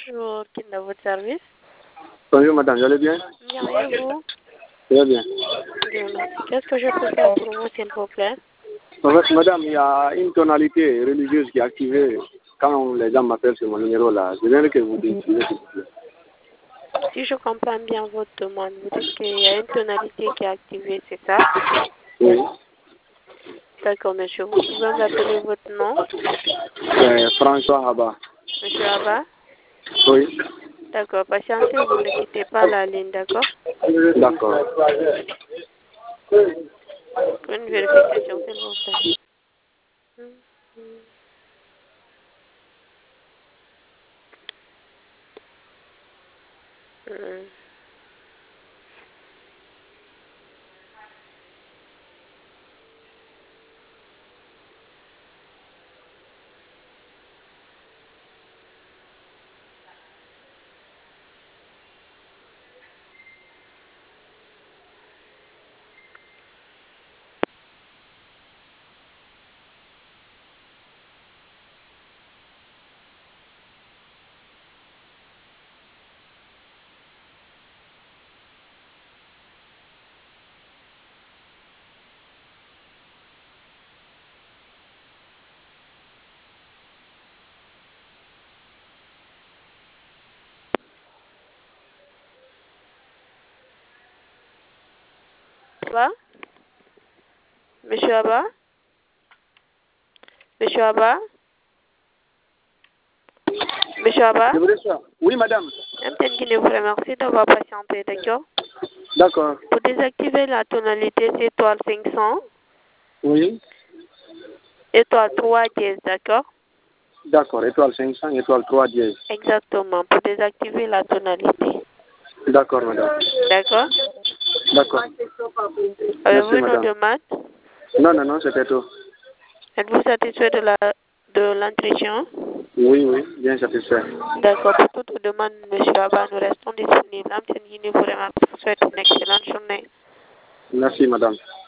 Bonjour, qui est dans votre service? Bonjour madame, vous allez bien? Bien, et vous? Très bien. Bien, merci. Qu'est-ce que je peux faire pour vous, s'il vous plaît? En fait, madame, il y a une tonalité religieuse qui est activée quand les gens m'appellent sur mon numéro là. Je viens que vous disiez, s'il vous plaît. Si je comprends bien votre demande, vous dites qu'il y a une tonalité qui est activée, c'est ça? Oui. D'accord, monsieur. Vous pouvez m'appeler votre nom? François Haba. Monsieur Abba? Oui. D'accord, patientez, vous ne quittez pas la ligne, d'accord? D'accord. Pour une vérification, s'il vous plaît. Abba? Monsieur Abba? Monsieur Abba? Monsieur Abba? Oui, madame. Guinée vous remercie d'avoir patienté, d'accord? D'accord. Pour désactiver la tonalité, c'est étoile 500, Oui. étoile 3 dièse, d'accord? D'accord. Étoile 500, étoile 3 dièse. Exactement, pour désactiver la tonalité. D'accord, madame. D'accord? D'accord. Avez-vous Merci, une autre madame. demande? Non, c'était tout. Êtes-vous satisfait de l'entretien? Oui, bien satisfait. D'accord, pour toute demande, monsieur Abba, nous restons disponibles. Guinée vous remercie. Je vous souhaite une excellente journée. Merci, madame.